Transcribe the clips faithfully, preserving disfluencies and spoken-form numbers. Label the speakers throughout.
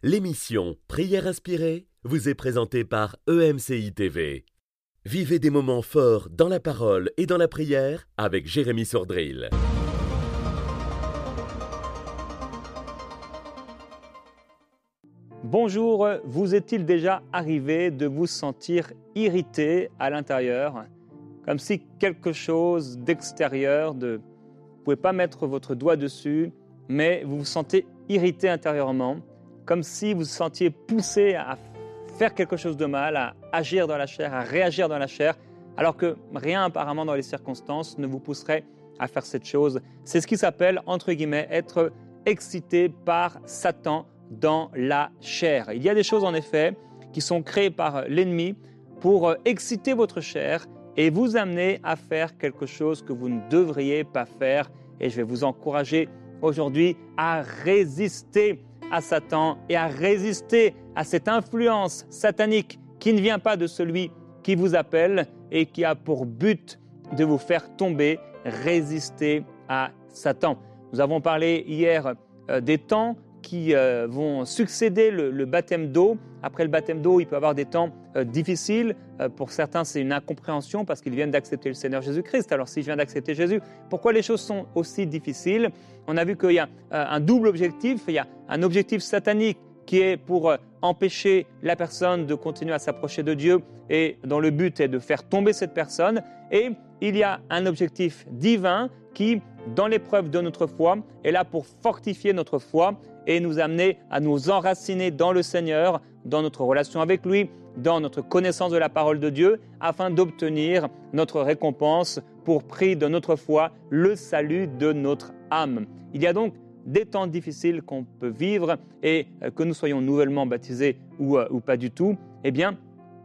Speaker 1: L'émission Prière inspirée vous est présentée par E M C I T V. Vivez des moments forts dans la parole et dans la prière avec Jérémy Sordrill.
Speaker 2: Bonjour, vous est-il déjà arrivé de vous sentir irrité à l'intérieur, comme si quelque chose d'extérieur, de... vous ne pouvez pas mettre votre doigt dessus, mais vous vous sentez irrité intérieurement, comme si vous vous sentiez poussé à faire quelque chose de mal, à agir dans la chair, à réagir dans la chair, alors que rien apparemment dans les circonstances ne vous pousserait à faire cette chose. C'est ce qui s'appelle, entre guillemets, être excité par Satan dans la chair. Il y a des choses en effet qui sont créées par l'ennemi pour exciter votre chair et vous amener à faire quelque chose que vous ne devriez pas faire. Et je vais vous encourager aujourd'hui à résister à Satan et à résister à cette influence satanique qui ne vient pas de celui qui vous appelle et qui a pour but de vous faire tomber. Résister à Satan. Nous avons parlé hier euh, des temps qui euh, vont succéder le, le baptême d'eau. Après le baptême d'eau, il peut y avoir des temps euh, difficiles. Euh, pour certains, c'est une incompréhension parce qu'ils viennent d'accepter le Seigneur Jésus-Christ. Alors, si je viens d'accepter Jésus, pourquoi les choses sont aussi difficiles? On a vu qu'il y a euh, un double objectif. Il y a un objectif satanique qui est pour euh, empêcher la personne de continuer à s'approcher de Dieu et dont le but est de faire tomber cette personne. Et il y a un objectif divin qui, dans l'épreuve de notre foi, est là pour fortifier notre foi et nous amener à nous enraciner dans le Seigneur, dans notre relation avec lui, dans notre connaissance de la parole de Dieu, afin d'obtenir notre récompense pour prix de notre foi, le salut de notre âme. Il y a donc des temps difficiles qu'on peut vivre et que nous soyons nouvellement baptisés ou, ou pas du tout, eh bien,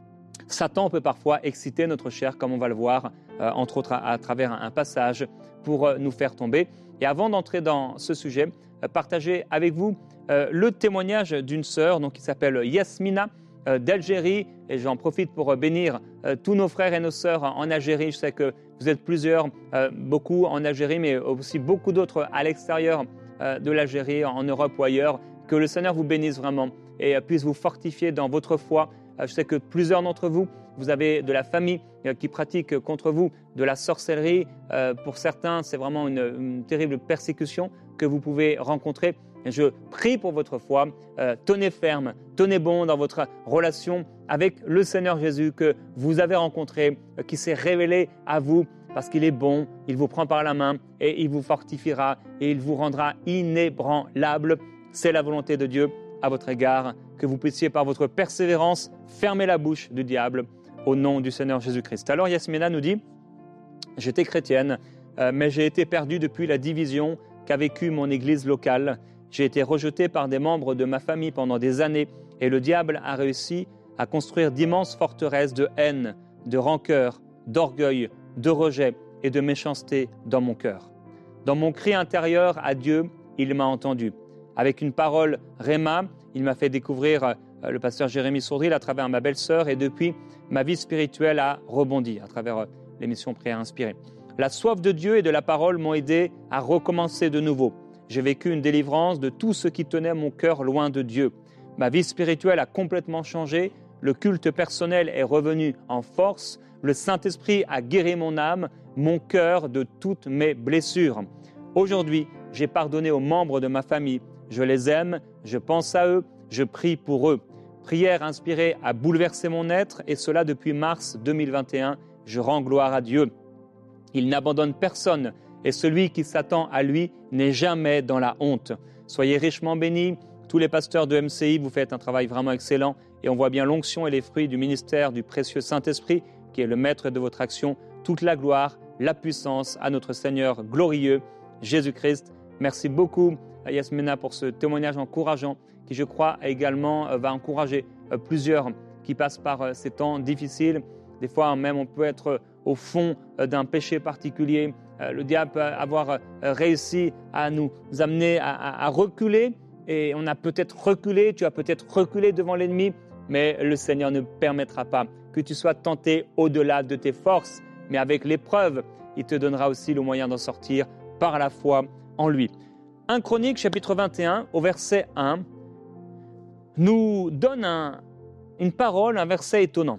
Speaker 2: Satan peut parfois exciter notre chair, comme on va le voir, euh, entre autres à, à travers un, un passage, pour euh, nous faire tomber. Et avant d'entrer dans ce sujet, euh, partager avec vous euh, le témoignage d'une sœur donc, qui s'appelle Yasmina euh, d'Algérie. Et j'en profite pour euh, bénir euh, tous nos frères et nos sœurs en Algérie. Je sais que vous êtes plusieurs, euh, beaucoup en Algérie, mais aussi beaucoup d'autres à l'extérieur euh, de l'Algérie, en Europe ou ailleurs. Que le Seigneur vous bénisse vraiment et euh, puisse vous fortifier dans votre foi. Je sais que plusieurs d'entre vous, vous avez de la famille qui pratique contre vous de la sorcellerie. Pour certains, c'est vraiment une, une terrible persécution que vous pouvez rencontrer. Je prie pour votre foi. Tenez ferme, tenez bon dans votre relation avec le Seigneur Jésus que vous avez rencontré, qui s'est révélé à vous parce qu'il est bon, il vous prend par la main et il vous fortifiera et il vous rendra inébranlable. C'est la volonté de Dieu à votre égard, que vous puissiez par votre persévérance fermer la bouche du diable au nom du Seigneur Jésus-Christ. Alors Yasmina nous dit « J'étais chrétienne, euh, mais j'ai été perdue depuis la division qu'a vécue mon église locale. J'ai été rejetée par des membres de ma famille pendant des années et le diable a réussi à construire d'immenses forteresses de haine, de rancœur, d'orgueil, de rejet et de méchanceté dans mon cœur. Dans mon cri intérieur à Dieu, il m'a entendu. Avec une parole Réma, il m'a fait découvrir euh, le pasteur Jérémy Sordrill à travers ma belle-sœur et depuis, ma vie spirituelle a rebondi à travers euh, l'émission Prière inspirée. La soif de Dieu et de la parole m'ont aidé à recommencer de nouveau. J'ai vécu une délivrance de tout ce qui tenait mon cœur loin de Dieu. Ma vie spirituelle a complètement changé, le culte personnel est revenu en force, le Saint-Esprit a guéri mon âme, mon cœur de toutes mes blessures. Aujourd'hui, j'ai pardonné aux membres de ma famille. Je les aime, je pense à eux, je prie pour eux. Prière inspirée a bouleversé mon être et cela depuis mars deux mille vingt et un. Je rends gloire à Dieu. Il n'abandonne personne et celui qui s'attend à lui n'est jamais dans la honte. Soyez richement bénis. Tous les pasteurs de M C I, vous faites un travail vraiment excellent et on voit bien l'onction et les fruits du ministère du précieux Saint-Esprit qui est le maître de votre action. Toute la gloire, la puissance à notre Seigneur glorieux, Jésus-Christ. Merci beaucoup à Yasmina pour ce témoignage encourageant qui, je crois, également va encourager plusieurs qui passent par ces temps difficiles. Des fois, même, on peut être au fond d'un péché particulier. Le diable peut avoir réussi à nous amener à, à, à reculer et on a peut-être reculé, tu as peut-être reculé devant l'ennemi, mais le Seigneur ne permettra pas que tu sois tenté au-delà de tes forces. Mais avec l'épreuve, il te donnera aussi le moyen d'en sortir par la foi en lui. un Chroniques, chapitre vingt et un, au verset un. nous donne un, une parole, un verset étonnant.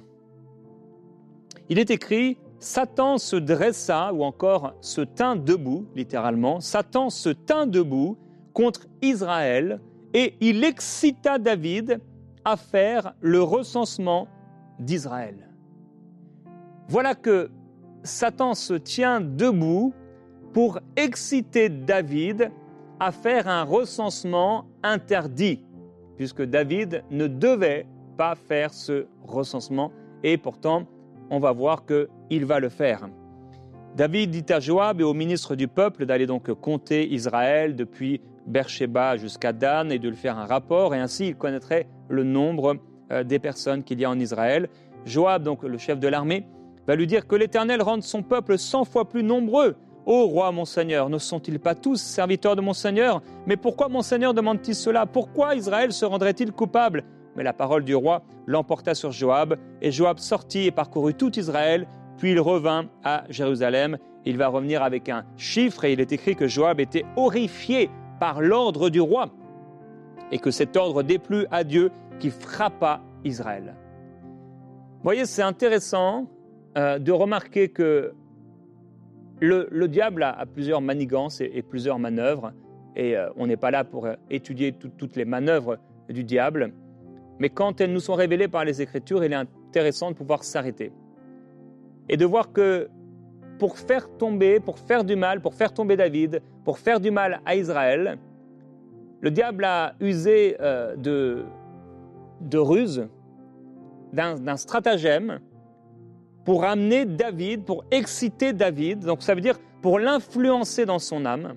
Speaker 2: Il est écrit « Satan se dressa » ou encore « se tint debout », littéralement. Satan se tint debout contre Israël et il excita David à faire le recensement d'Israël. Voilà que Satan se tient debout pour exciter David à faire un recensement interdit, puisque David ne devait pas faire ce recensement, et pourtant, on va voir qu'il va le faire. David dit à Joab et aux ministres du peuple d'aller donc compter Israël depuis Beersheba jusqu'à Dan et de lui faire un rapport, et ainsi il connaîtrait le nombre euh, des personnes qu'il y a en Israël. Joab, donc le chef de l'armée, va lui dire que l'Éternel rende son peuple cent fois plus nombreux. Ô roi, mon Seigneur, ne sont-ils pas tous serviteurs de mon Seigneur? Mais pourquoi mon Seigneur demande-t-il cela? Pourquoi Israël se rendrait-il coupable? Mais la parole du roi l'emporta sur Joab, et Joab sortit et parcourut tout Israël, puis il revint à Jérusalem. Il va revenir avec un chiffre, et il est écrit que Joab était horrifié par l'ordre du roi, et que cet ordre déplut à Dieu qui frappa Israël. Vous voyez, c'est intéressant euh, de remarquer que le, le diable a, a plusieurs manigances et, et plusieurs manœuvres, et euh, on n'est pas là pour étudier tout, toutes les manœuvres du diable, mais quand elles nous sont révélées par les Écritures, il est intéressant de pouvoir s'arrêter et de voir que pour faire tomber, pour faire du mal, pour faire tomber David, pour faire du mal à Israël, le diable a usé euh, de, de ruse, d'un, d'un stratagème pour amener David, pour exciter David, donc ça veut dire pour l'influencer dans son âme,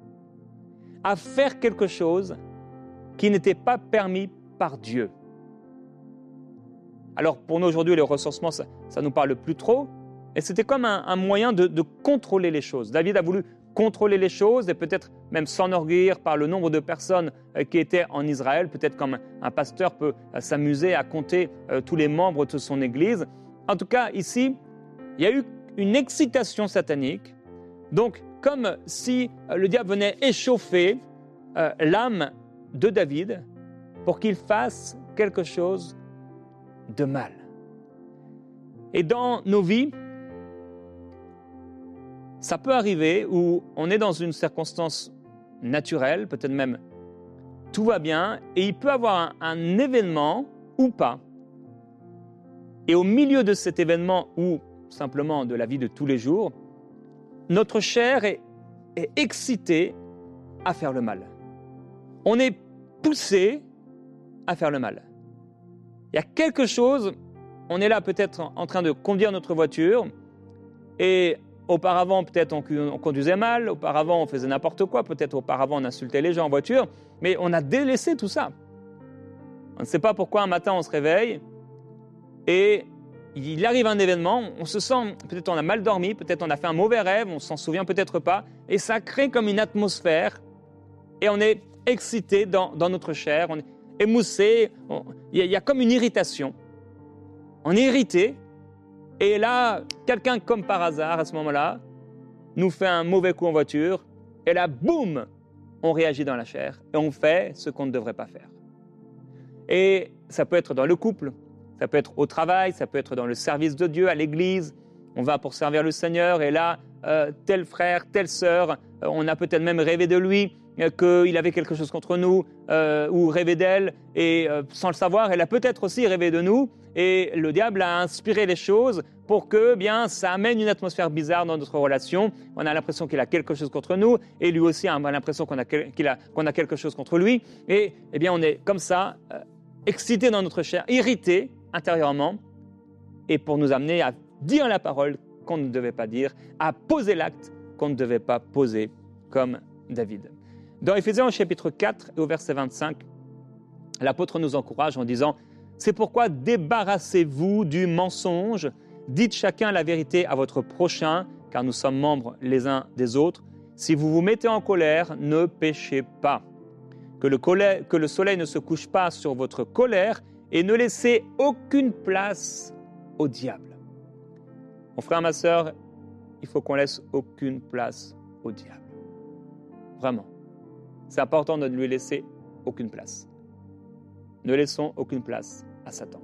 Speaker 2: à faire quelque chose qui n'était pas permis par Dieu. Alors pour nous aujourd'hui, le recensement, ça ne nous parle plus trop, et c'était comme un, un moyen de, de contrôler les choses. David a voulu contrôler les choses et peut-être même s'enorgueillir par le nombre de personnes euh, qui étaient en Israël, peut-être comme un pasteur peut euh, s'amuser à compter euh, tous les membres de son église. En tout cas, ici, il y a eu une excitation satanique, donc comme si euh, le diable venait échauffer euh, l'âme de David pour qu'il fasse quelque chose de mal. Et dans nos vies, ça peut arriver où on est dans une circonstance naturelle, peut-être même tout va bien, et il peut avoir un, un événement ou pas. Et au milieu de cet événement ou simplement de la vie de tous les jours, notre chair est, est excitée à faire le mal. On est poussé à faire le mal. Il y a quelque chose, on est là peut-être en train de conduire notre voiture et auparavant peut-être on, on conduisait mal, auparavant on faisait n'importe quoi, peut-être auparavant on insultait les gens en voiture, mais on a délaissé tout ça. On ne sait pas pourquoi un matin on se réveille et il arrive un événement, on se sent, peut-être on a mal dormi, peut-être on a fait un mauvais rêve, on s'en souvient peut-être pas, et ça crée comme une atmosphère et on est excité dans, dans notre chair, on est émoussé, il y, y a comme une irritation. On est irrité, et là, quelqu'un comme par hasard, à ce moment-là, nous fait un mauvais coup en voiture, et là, boum, on réagit dans la chair, et on fait ce qu'on ne devrait pas faire. Et ça peut être dans le couple, ça peut être au travail, ça peut être dans le service de Dieu, à l'église, on va pour servir le Seigneur, et là, euh, tel frère, telle sœur, euh, on a peut-être même rêvé de lui, qu'il avait quelque chose contre nous, euh, ou rêvé d'elle, et euh, sans le savoir, elle a peut-être aussi rêvé de nous, et le diable a inspiré les choses pour que bien, ça amène une atmosphère bizarre dans notre relation. On a l'impression qu'il a quelque chose contre nous, et lui aussi a l'impression qu'on a, qu'il a, qu'on a quelque chose contre lui, et eh bien, on est comme ça, euh, excité dans notre chair, irrité intérieurement, et pour nous amener à dire la parole qu'on ne devait pas dire, à poser l'acte qu'on ne devait pas poser, comme David. Dans Éphésiens au chapitre quatre et au verset vingt-cinq, l'apôtre nous encourage en disant « C'est pourquoi débarrassez-vous du mensonge, dites chacun la vérité à votre prochain, car nous sommes membres les uns des autres. Si vous vous mettez en colère, ne péchez pas. Que le, colère, que le soleil ne se couche pas sur votre colère et ne laissez aucune place au diable. » Mon frère, ma sœur, il faut qu'on laisse aucune place au diable. Vraiment. C'est important de ne lui laisser aucune place. ne laissons aucune place à Satan.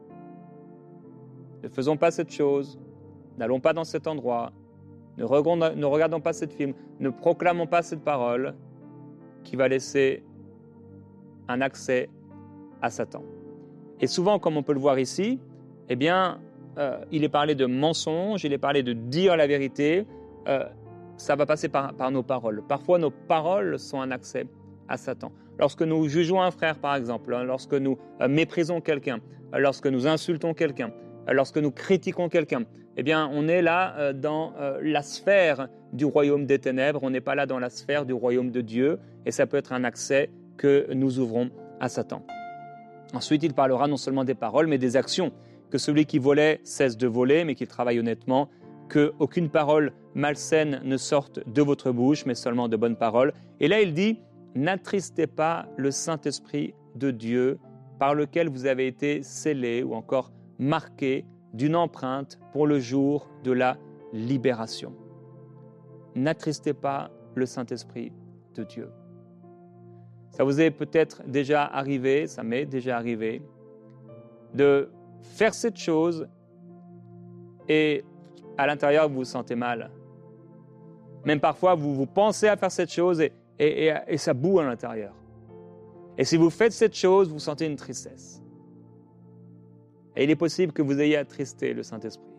Speaker 2: Ne faisons pas cette chose, n'allons pas dans cet endroit, ne regardons, ne regardons pas ce film, ne proclamons pas cette parole qui va laisser un accès à Satan. Et souvent, comme on peut le voir ici, eh bien, euh, il est parlé de mensonge, il est parlé de dire la vérité, euh, ça va passer par, par nos paroles. Parfois, nos paroles sont un accès à Satan. Lorsque nous jugeons un frère, par exemple, hein, lorsque nous euh, méprisons quelqu'un, euh, lorsque nous insultons quelqu'un, euh, lorsque nous critiquons quelqu'un, eh bien, on est là euh, dans euh, la sphère du royaume des ténèbres, on n'est pas là dans la sphère du royaume de Dieu, et ça peut être un accès que nous ouvrons à Satan. Ensuite, il parlera non seulement des paroles, mais des actions. Que celui qui volait cesse de voler, mais qu'il travaille honnêtement. Qu'aucune parole malsaine ne sorte de votre bouche, mais seulement de bonnes paroles. Et là, il dit, n'attristez pas le Saint-Esprit de Dieu, par lequel vous avez été scellés ou encore marqués d'une empreinte pour le jour de la libération. N'attristez pas le Saint-Esprit de Dieu. Ça vous est peut-être déjà arrivé, ça m'est déjà arrivé, de faire cette chose et à l'intérieur vous vous sentez mal. Même parfois vous, vous pensez à faire cette chose et, et, et, et ça boue à l'intérieur. Et si vous faites cette chose, vous sentez une tristesse. Et il est possible que vous ayez attristé le Saint-Esprit.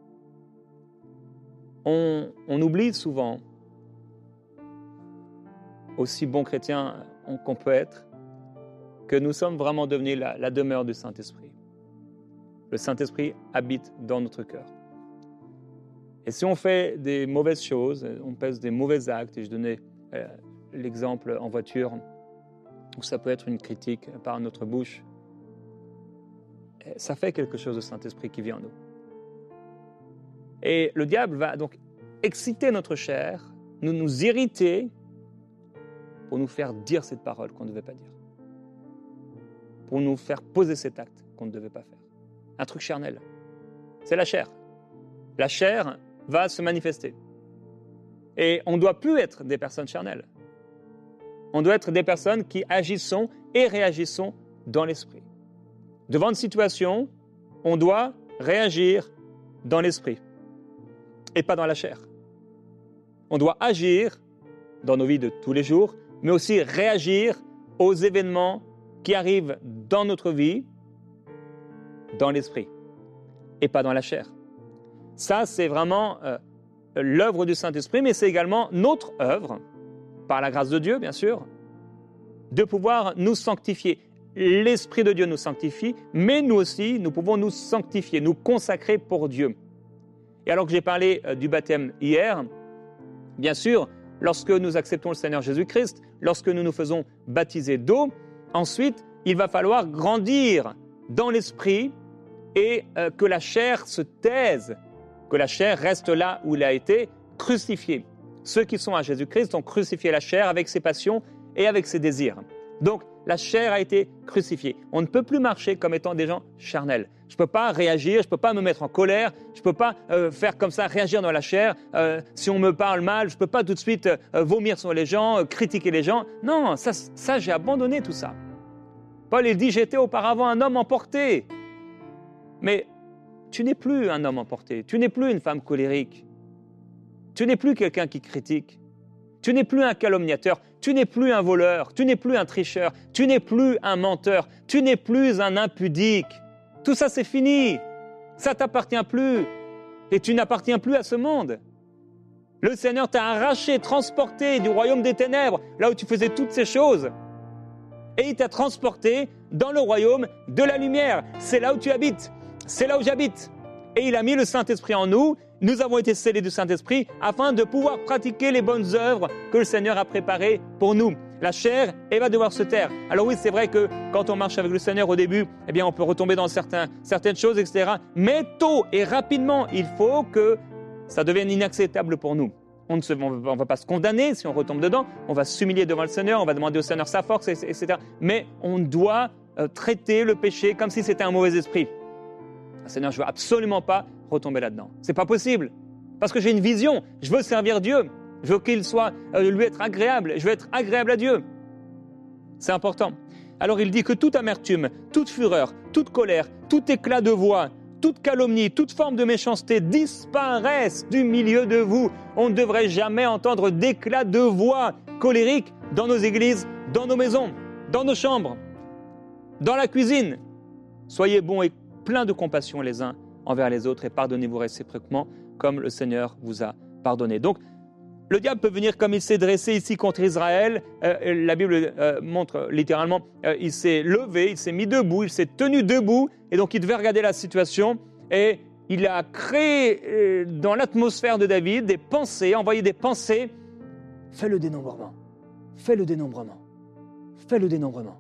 Speaker 2: On, on oublie souvent, aussi bon chrétien qu'on peut être, que nous sommes vraiment devenus la, la demeure du Saint-Esprit. Le Saint-Esprit habite dans notre cœur. Et si on fait des mauvaises choses, on pèse des mauvais actes, et je donnais euh, l'exemple en voiture, où ça peut être une critique par notre bouche, ça fait quelque chose de Saint-Esprit qui vit en nous. Et le diable va donc exciter notre chair, nous nous irriter, pour nous faire dire cette parole qu'on ne devait pas dire. Pour nous faire poser cet acte qu'on ne devait pas faire. Un truc charnel. C'est la chair. La chair va se manifester. Et on ne doit plus être des personnes charnelles. On doit être des personnes qui agissons et réagissons dans l'esprit. Devant une situation, on doit réagir dans l'esprit et pas dans la chair. On doit agir dans nos vies de tous les jours, mais aussi réagir aux événements qui arrivent dans notre vie, dans l'esprit, et pas dans la chair. Ça, c'est vraiment euh, l'œuvre du Saint-Esprit, mais c'est également notre œuvre, par la grâce de Dieu, bien sûr, de pouvoir nous sanctifier. L'Esprit de Dieu nous sanctifie, mais nous aussi, nous pouvons nous sanctifier, nous consacrer pour Dieu. Et alors que j'ai parlé euh, du baptême hier, bien sûr, lorsque nous acceptons le Seigneur Jésus-Christ, lorsque nous nous faisons baptiser d'eau, ensuite, il va falloir grandir dans l'esprit et euh, que la chair se taise, que la chair reste là où elle a été crucifiée. Ceux qui sont à Jésus-Christ ont crucifié la chair avec ses passions et avec ses désirs. Donc, la chair a été crucifiée. On ne peut plus marcher comme étant des gens charnels. Je ne peux pas réagir, je ne peux pas me mettre en colère, je ne peux pas euh, faire comme ça, réagir dans la chair. Euh, si on me parle mal, je ne peux pas tout de suite euh, vomir sur les gens, euh, critiquer les gens. Non, ça, ça j'ai abandonné tout ça. Paul, il dit, j'étais auparavant un homme emporté. Mais tu n'es plus un homme emporté, tu n'es plus une femme colérique, tu n'es plus quelqu'un qui critique, tu n'es plus un calomniateur, tu n'es plus un voleur, tu n'es plus un tricheur, tu n'es plus un menteur, tu n'es plus un impudique. Tout ça, c'est fini. Ça ne t'appartient plus. Et tu n'appartiens plus à ce monde. Le Seigneur t'a arraché, transporté du royaume des ténèbres, là où tu faisais toutes ces choses. Et il t'a transporté dans le royaume de la lumière. C'est là où tu habites. C'est là où j'habite. Et il a mis le Saint-Esprit en nous. Nous avons été scellés du Saint-Esprit afin de pouvoir pratiquer les bonnes œuvres que le Seigneur a préparées pour nous. La chair, elle va devoir se taire. Alors oui, c'est vrai que quand on marche avec le Seigneur au début, eh bien, on peut retomber dans certains, certaines choses, et cetera. Mais tôt et rapidement, il faut que ça devienne inacceptable pour nous. On ne va pas se condamner si on retombe dedans. On va s'humilier devant le Seigneur, on va demander au Seigneur sa force, et cetera. Mais on doit euh, traiter le péché comme si c'était un mauvais esprit. Seigneur, je ne veux absolument pas retomber là-dedans. Ce n'est pas possible. Parce que j'ai une vision. Je veux servir Dieu. Je veux qu'il soit, euh, lui être agréable. Je veux être agréable à Dieu. C'est important. Alors il dit que toute amertume, toute fureur, toute colère, tout éclat de voix, toute calomnie, toute forme de méchanceté disparaissent du milieu de vous. On ne devrait jamais entendre d'éclat de voix colérique dans nos églises, dans nos maisons, dans nos chambres, dans la cuisine. Soyez bons et pleins de compassion les uns envers les autres et pardonnez-vous réciproquement comme le Seigneur vous a pardonné. Donc, le diable peut venir comme il s'est dressé ici contre Israël. Euh, la Bible euh, montre littéralement, euh, il s'est levé, il s'est mis debout, il s'est tenu debout et donc il devait regarder la situation et il a créé euh, dans l'atmosphère de David des pensées, envoyé des pensées. Fais le dénombrement, fais le dénombrement, fais le dénombrement.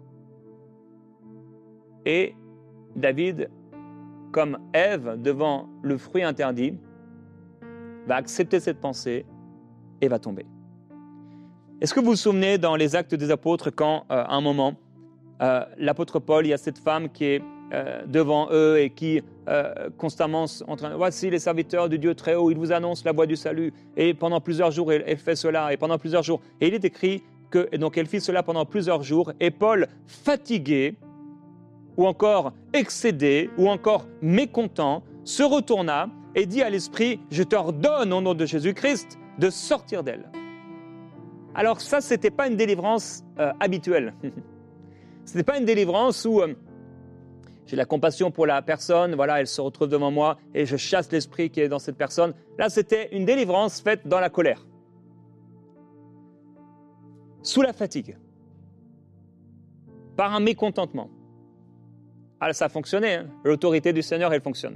Speaker 2: Et David, comme Ève devant le fruit interdit, va accepter cette pensée et va tomber. Est-ce que vous vous souvenez dans les Actes des Apôtres quand, euh, à un moment, euh, l'apôtre Paul, il y a cette femme qui est euh, devant eux et qui euh, constamment en train, voici les serviteurs du Dieu très haut, ils vous annoncent la voie du salut. Et pendant plusieurs jours, elle, elle fait cela, et pendant plusieurs jours. Et il est écrit que, et donc elle fit cela pendant plusieurs jours, et Paul, fatigué, ou encore excédé, ou encore mécontent, se retourna et dit à l'esprit, je t'ordonne au nom de Jésus-Christ de sortir d'elle. Alors ça, ce n'était pas une délivrance euh, habituelle. Ce n'était pas une délivrance où euh, j'ai la compassion pour la personne, voilà, elle se retrouve devant moi et je chasse l'esprit qui est dans cette personne. Là, c'était une délivrance faite dans la colère, sous la fatigue, par un mécontentement. Alors ça a fonctionné, hein. L'autorité du Seigneur, elle fonctionne.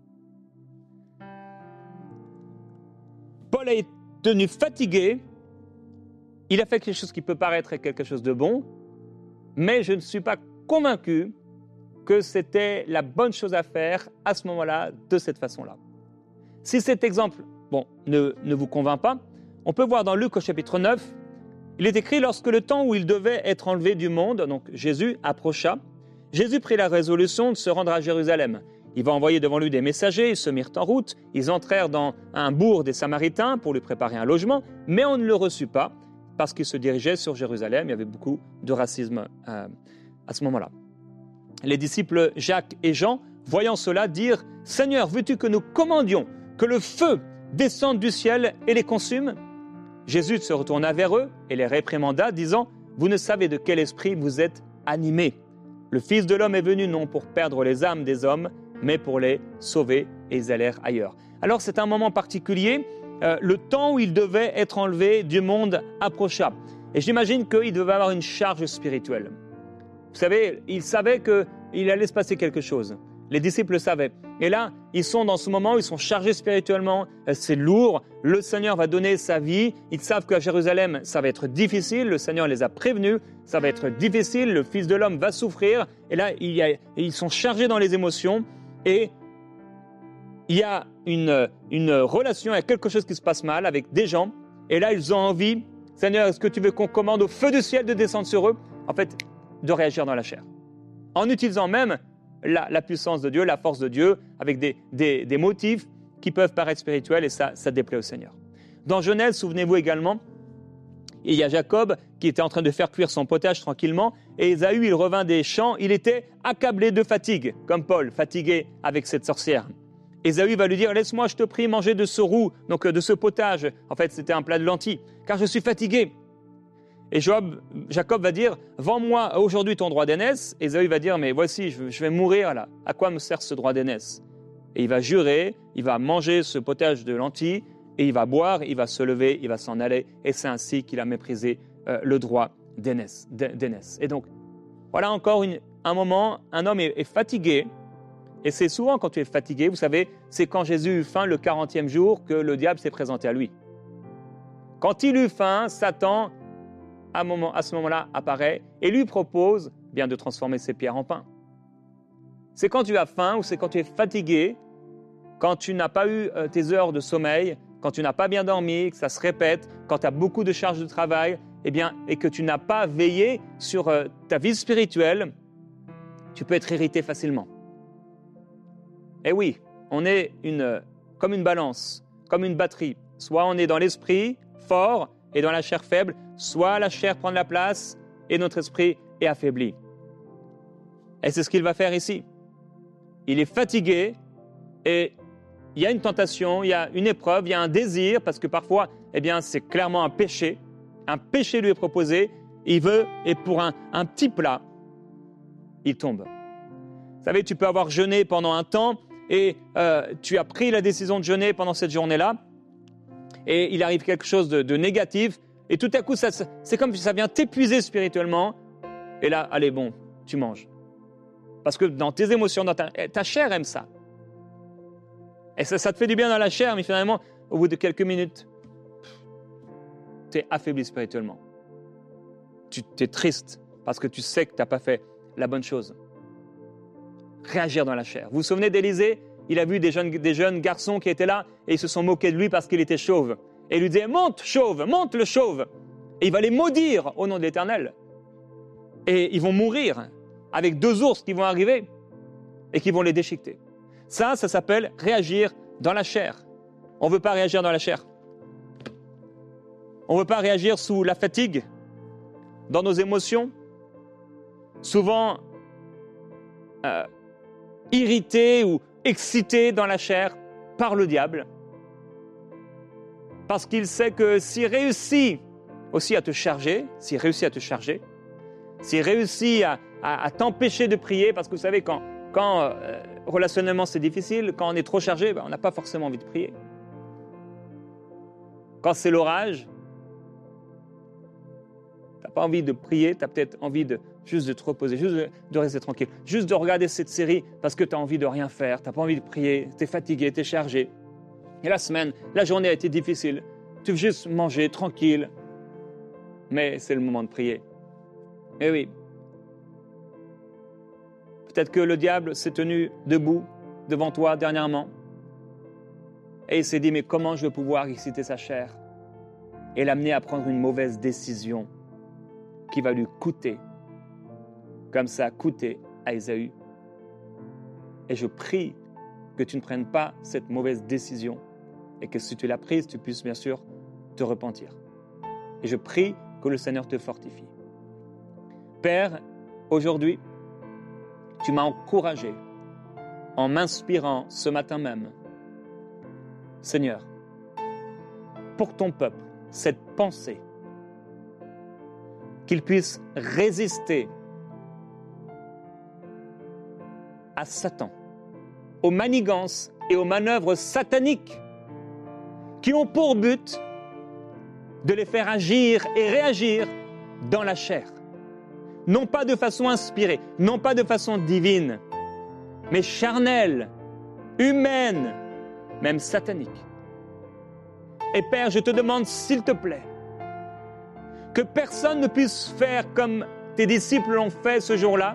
Speaker 2: Paul est tenu fatigué, il a fait quelque chose qui peut paraître quelque chose de bon, mais je ne suis pas convaincu que c'était la bonne chose à faire à ce moment-là, de cette façon-là. Si cet exemple bon, ne, ne vous convainc pas, on peut voir dans Luc au chapitre neuf, il est écrit « Lorsque le temps où il devait être enlevé du monde, donc Jésus approcha, Jésus prit la résolution de se rendre à Jérusalem. Il va envoyer devant lui des messagers, ils se mirent en route, ils entrèrent dans un bourg des Samaritains pour lui préparer un logement, mais on ne le reçut pas parce qu'il se dirigeait sur Jérusalem. Il y avait beaucoup de racisme euh, à ce moment-là. Les disciples Jacques et Jean, voyant cela, dirent « Seigneur, veux-tu que nous commandions que le feu descende du ciel et les consume ?» Jésus se retourna vers eux et les réprimanda, disant « Vous ne savez de quel esprit vous êtes animés. Le Fils de l'homme est venu non pour perdre les âmes des hommes, mais pour les sauver, et ils allèrent ailleurs. » Alors c'est un moment particulier, euh, le temps où il devait être enlevé du monde approcha. Et j'imagine qu'il devait avoir une charge spirituelle. Vous savez, il savait qu'il allait se passer quelque chose. Les disciples le savaient. Et là, ils sont dans ce moment où ils sont chargés spirituellement, c'est lourd, le Seigneur va donner sa vie, ils savent qu'à Jérusalem, ça va être difficile, le Seigneur les a prévenus, ça va être difficile, le Fils de l'homme va souffrir, et là, il y a, ils sont chargés dans les émotions, et il y a une, une relation, il y a quelque chose qui se passe mal avec des gens, et là, ils ont envie, Seigneur, est-ce que tu veux qu'on commande au feu du ciel de descendre sur eux? En fait, de réagir dans la chair. En utilisant même la, la puissance de Dieu, la force de Dieu, avec des, des, des motifs qui peuvent paraître spirituels, et ça, ça déplaît au Seigneur. Dans Genèse, souvenez-vous également, il y a Jacob qui était en train de faire cuire son potage tranquillement, et Ésaü, il revint des champs, il était accablé de fatigue, comme Paul, fatigué avec cette sorcière. Ésaü va lui dire, laisse-moi, je te prie, manger de ce roux, donc de ce potage. En fait, c'était un plat de lentilles, car je suis fatigué. Et Job, Jacob va dire, vends-moi aujourd'hui ton droit d'aînesse. Ésaü va dire, mais voici, je, je vais mourir là. À quoi me sert ce droit d'aînesse? Et il va jurer, il va manger ce potage de lentilles, et il va boire, il va se lever, il va s'en aller. Et c'est ainsi qu'il a méprisé euh, le droit d'aînesse, d'aînesse. Et donc, voilà encore une, un moment, un homme est, est fatigué. Et c'est souvent quand tu es fatigué, vous savez, c'est quand Jésus eut faim le quarantième jour que le diable s'est présenté à lui. Quand il eut faim, Satan, à, moment, à ce moment-là, apparaît et lui propose bien de transformer ses pierres en pain. C'est quand tu as faim ou c'est quand tu es fatigué, quand tu n'as pas eu euh, tes heures de sommeil, quand tu n'as pas bien dormi, que ça se répète, quand tu as beaucoup de charges de travail, eh bien, et que tu n'as pas veillé sur euh, ta vie spirituelle, tu peux être irrité facilement. Et oui, on est une, comme une balance, comme une batterie. Soit on est dans l'esprit fort et dans la chair faible, soit la chair prend de la place et notre esprit est affaibli. Et c'est ce qu'il va faire ici. Il est fatigué et il y a une tentation, il y a une épreuve, il y a un désir, parce que parfois, eh bien, c'est clairement un péché. Un péché lui est proposé, il veut, et pour un, un petit plat, il tombe. Vous savez, tu peux avoir jeûné pendant un temps et euh, tu as pris la décision de jeûner pendant cette journée-là et il arrive quelque chose de, de négatif et tout à coup, ça, c'est comme si ça vient t'épuiser spirituellement et là, allez, bon, tu manges. Parce que dans tes émotions, dans ta, ta chair aime ça. Et ça, ça te fait du bien dans la chair, mais finalement, au bout de quelques minutes, tu es affaibli spirituellement. Tu es triste parce que tu sais que tu n'as pas fait la bonne chose. Réagir dans la chair. Vous vous souvenez d'Élisée? Il a vu des jeunes, des jeunes garçons qui étaient là et ils se sont moqués de lui parce qu'il était chauve. Et il lui disait, monte chauve, monte le chauve. Et il va les maudire au nom de l'Éternel. Et ils vont mourir avec deux ours qui vont arriver et qui vont les déchiqueter. Ça, ça s'appelle réagir dans la chair. On ne veut pas réagir dans la chair. On ne veut pas réagir sous la fatigue, dans nos émotions. Souvent, euh, irrité ou excité dans la chair par le diable. Parce qu'il sait que s'il réussit aussi à te charger, s'il réussit à te charger, s'il réussit à, à, à t'empêcher de prier, parce que vous savez, quand, quand euh, relationnellement c'est difficile, quand on est trop chargé, ben, on n'a pas forcément envie de prier. Quand c'est l'orage, tu n'as pas envie de prier, tu as peut-être envie de, juste de te reposer, juste de, de rester tranquille, juste de regarder cette série parce que tu as envie de rien faire, tu n'as pas envie de prier, tu es fatigué, tu es chargé. Et la semaine, la journée a été difficile, tu veux juste manger tranquille, mais c'est le moment de prier. Eh oui. Peut-être que le diable s'est tenu debout devant toi dernièrement et il s'est dit, mais comment je vais pouvoir exciter sa chair et l'amener à prendre une mauvaise décision qui va lui coûter, comme ça a coûté à Ésaü. Et je prie que tu ne prennes pas cette mauvaise décision et que si tu l'as prise, tu puisses bien sûr te repentir. Et je prie que le Seigneur te fortifie. Père, aujourd'hui, tu m'as encouragé en m'inspirant ce matin même. Seigneur, pour ton peuple, cette pensée, qu'il puisse résister à Satan, aux manigances et aux manœuvres sataniques qui ont pour but de les faire agir et réagir dans la chair. Non pas de façon inspirée, non pas de façon divine, mais charnelle, humaine, même satanique. Et Père, je te demande, s'il te plaît, que personne ne puisse faire comme tes disciples l'ont fait ce jour-là,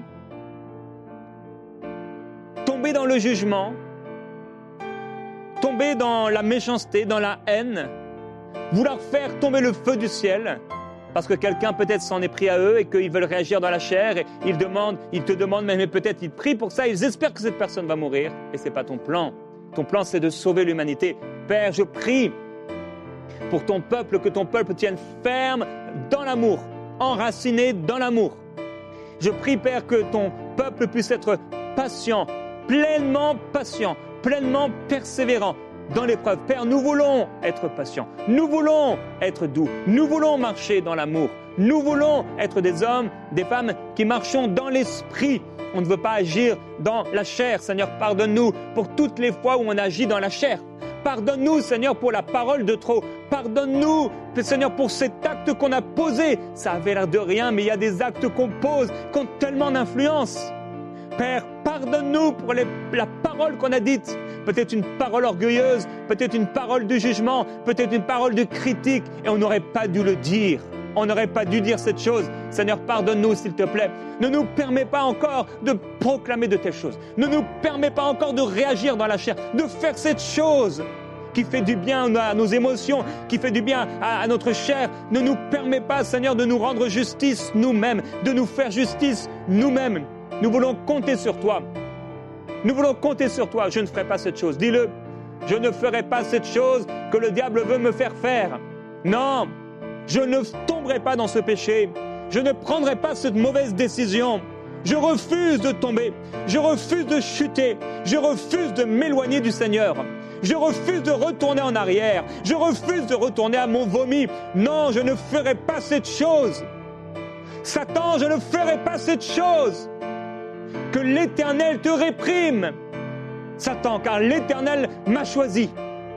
Speaker 2: tomber dans le jugement, tomber dans la méchanceté, dans la haine, vouloir faire tomber le feu du ciel, parce que quelqu'un peut-être s'en est pris à eux et qu'ils veulent réagir dans la chair, et ils, demandent, ils te demandent, mais peut-être ils prient pour ça, ils espèrent que cette personne va mourir, et ce n'est pas ton plan. Ton plan, c'est de sauver l'humanité. Père, je prie pour ton peuple, que ton peuple tienne ferme dans l'amour, enraciné dans l'amour. Je prie, Père, que ton peuple puisse être patient, pleinement patient, pleinement persévérant dans l'épreuve. Père, nous voulons être patients, nous voulons être doux, nous voulons marcher dans l'amour, nous voulons être des hommes, des femmes qui marchons dans l'esprit. On ne veut pas agir dans la chair. Seigneur, pardonne-nous pour toutes les fois où on agit dans la chair. Pardonne-nous, Seigneur, pour la parole de trop. Pardonne-nous, Seigneur, pour cet acte qu'on a posé. Ça avait l'air de rien, mais il y a des actes qu'on pose qui ont tellement d'influence. Père, pardonne-nous pour les, la parole qu'on a dite. Peut-être une parole orgueilleuse, peut-être une parole de jugement, peut-être une parole de critique, et on n'aurait pas dû le dire. On n'aurait pas dû dire cette chose. Seigneur, pardonne-nous, s'il te plaît. Ne nous permets pas encore de proclamer de telles choses. Ne nous permets pas encore de réagir dans la chair, de faire cette chose qui fait du bien à nos émotions, qui fait du bien à, à notre chair. Ne nous permets pas, Seigneur, de nous rendre justice nous-mêmes, de nous faire justice nous-mêmes. Nous voulons compter sur toi. Nous voulons compter sur toi. Je ne ferai pas cette chose. Dis-le. Je ne ferai pas cette chose que le diable veut me faire faire. Non. Je ne tomberai pas dans ce péché. Je ne prendrai pas cette mauvaise décision. Je refuse de tomber. Je refuse de chuter. Je refuse de m'éloigner du Seigneur. Je refuse de retourner en arrière. Je refuse de retourner à mon vomi. Non, je ne ferai pas cette chose. Satan, je ne ferai pas cette chose. Que l'Éternel te réprime. Satan, car l'Éternel m'a choisi.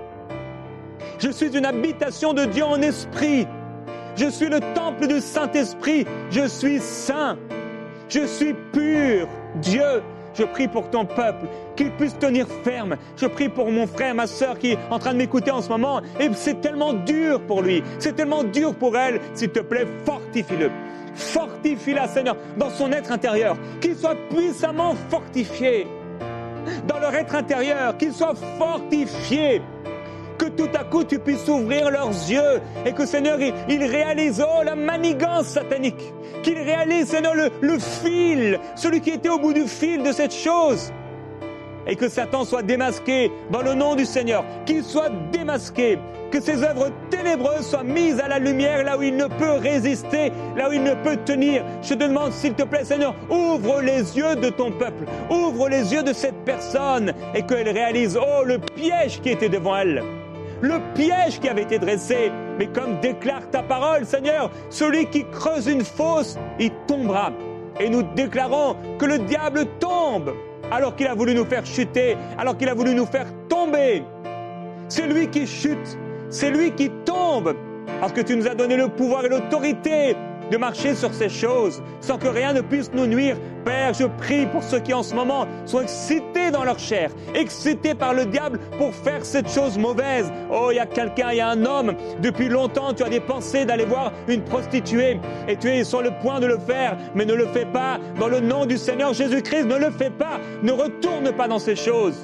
Speaker 2: Je suis une habitation de Dieu en esprit. Je suis le temple du Saint-Esprit. Je suis saint. Je suis pur. Dieu, je prie pour ton peuple, qu'il puisse tenir ferme. Je prie pour mon frère, ma sœur qui est en train de m'écouter en ce moment. Et c'est tellement dur pour lui. C'est tellement dur pour elle. S'il te plaît, fortifie-le. Fortifie-la, Seigneur, dans son être intérieur. Qu'il soit puissamment fortifié. Dans leur être intérieur, qu'il soit fortifié. Que tout à coup tu puisses ouvrir leurs yeux et que Seigneur, ils il réalisent oh, la manigance satanique, qu'ils réalisent Seigneur le, le fil, celui qui était au bout du fil de cette chose, et que Satan soit démasqué dans le nom du Seigneur, qu'il soit démasqué, que ses œuvres ténébreuses soient mises à la lumière là où il ne peut résister, là où il ne peut tenir. Je te demande s'il te plaît Seigneur, ouvre les yeux de ton peuple, ouvre les yeux de cette personne et qu'elle réalise oh le piège qui était devant elle. Le piège qui avait été dressé, mais comme déclare ta parole, Seigneur, celui qui creuse une fosse, il tombera. Et nous déclarons que le diable tombe, alors qu'il a voulu nous faire chuter, alors qu'il a voulu nous faire tomber. C'est lui qui chute, c'est lui qui tombe, parce que tu nous as donné le pouvoir et l'autorité de marcher sur ces choses, sans que rien ne puisse nous nuire. Père, je prie pour ceux qui en ce moment sont excités dans leur chair, excités par le diable pour faire cette chose mauvaise. Oh, il y a quelqu'un, il y a un homme, depuis longtemps tu as des pensées d'aller voir une prostituée, et tu es sur le point de le faire, mais ne le fais pas. Dans le nom du Seigneur Jésus-Christ, ne le fais pas, ne retourne pas dans ces choses.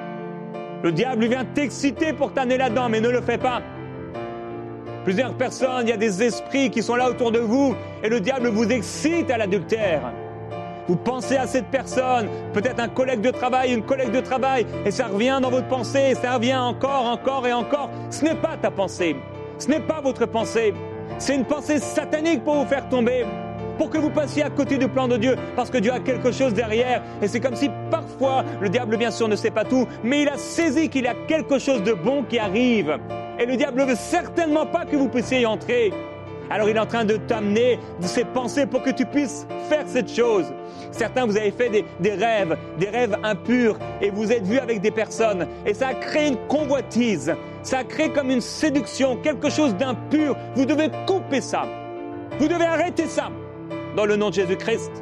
Speaker 2: Le diable vient t'exciter pour t'amener là-dedans, mais ne le fais pas. Plusieurs personnes, il y a des esprits qui sont là autour de vous et le diable vous excite à l'adultère. Vous pensez à cette personne, peut-être un collègue de travail, une collègue de travail, et ça revient dans votre pensée, et ça revient encore, encore et encore. Ce n'est pas ta pensée, ce n'est pas votre pensée, c'est une pensée satanique pour vous faire tomber, pour que vous passiez à côté du plan de Dieu, parce que Dieu a quelque chose derrière. Et c'est comme si parfois, le diable bien sûr ne sait pas tout, mais il a saisi qu'il y a quelque chose de bon qui arrive. Et le diable ne veut certainement pas que vous puissiez y entrer. Alors il est en train de t'amener de ses pensées pour que tu puisses faire cette chose. Certains, vous avez fait des, des rêves, des rêves impurs, et vous êtes vus avec des personnes, et ça a créé une convoitise, ça a créé comme une séduction, quelque chose d'impur. Vous devez couper ça. Vous devez arrêter ça, dans le nom de Jésus-Christ.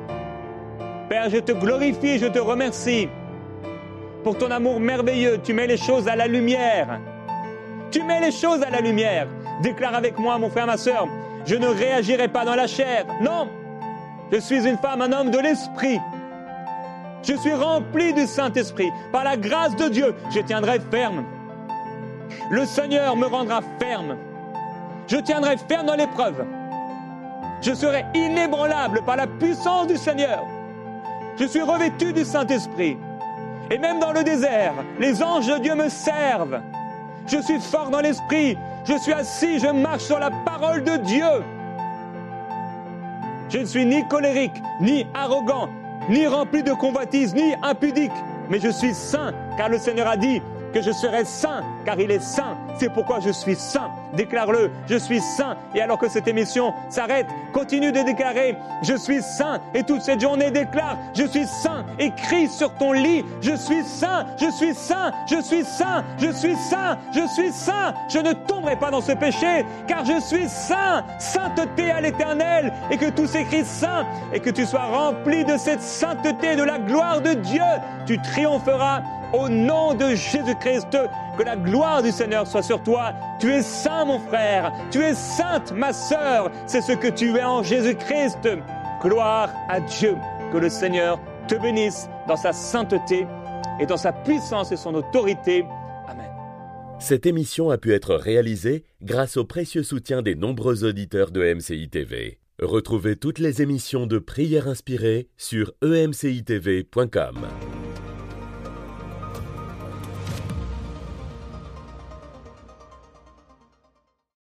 Speaker 2: Père, je te glorifie, je te remercie pour ton amour merveilleux. Tu mets les choses à la lumière. Tu mets les choses à la lumière. Déclare avec moi, mon frère, ma sœur, je ne réagirai pas dans la chair. Non, je suis une femme, un homme de l'esprit. Je suis rempli du Saint-Esprit. Par la grâce de Dieu, je tiendrai ferme. Le Seigneur me rendra ferme. Je tiendrai ferme dans l'épreuve. Je serai inébranlable par la puissance du Seigneur. Je suis revêtu du Saint-Esprit. Et même dans le désert, les anges de Dieu me servent. Je suis fort dans l'esprit. Je suis assis, je marche sur la parole de Dieu. Je ne suis ni colérique, ni arrogant, ni rempli de convoitise, ni impudique. Mais je suis saint, car le Seigneur a dit que je serai saint, car il est saint. C'est pourquoi je suis saint. Déclare-le, je suis saint. Et alors que cette émission s'arrête, continue de déclarer, je suis saint. Et toute cette journée déclare, je suis saint. Écris sur ton lit, je suis saint, je suis saint, je suis saint, je suis saint, je suis saint. Je ne tomberai pas dans ce péché, car je suis saint. Sainteté à l'Éternel, et que tout s'écrit saint, et que tu sois rempli de cette sainteté, de la gloire de Dieu. Tu triompheras au nom de Jésus-Christ. Que la gloire du Seigneur soit sur toi. Tu es saint, mon frère. Tu es sainte, ma sœur. C'est ce que tu es en Jésus-Christ. Gloire à Dieu. Que le Seigneur te bénisse dans sa sainteté et dans sa puissance et son autorité. Amen.
Speaker 1: Cette émission a pu être réalisée grâce au précieux soutien des nombreux auditeurs de M C I T V. Retrouvez toutes les émissions de Prières inspirées sur e m c i t v point com.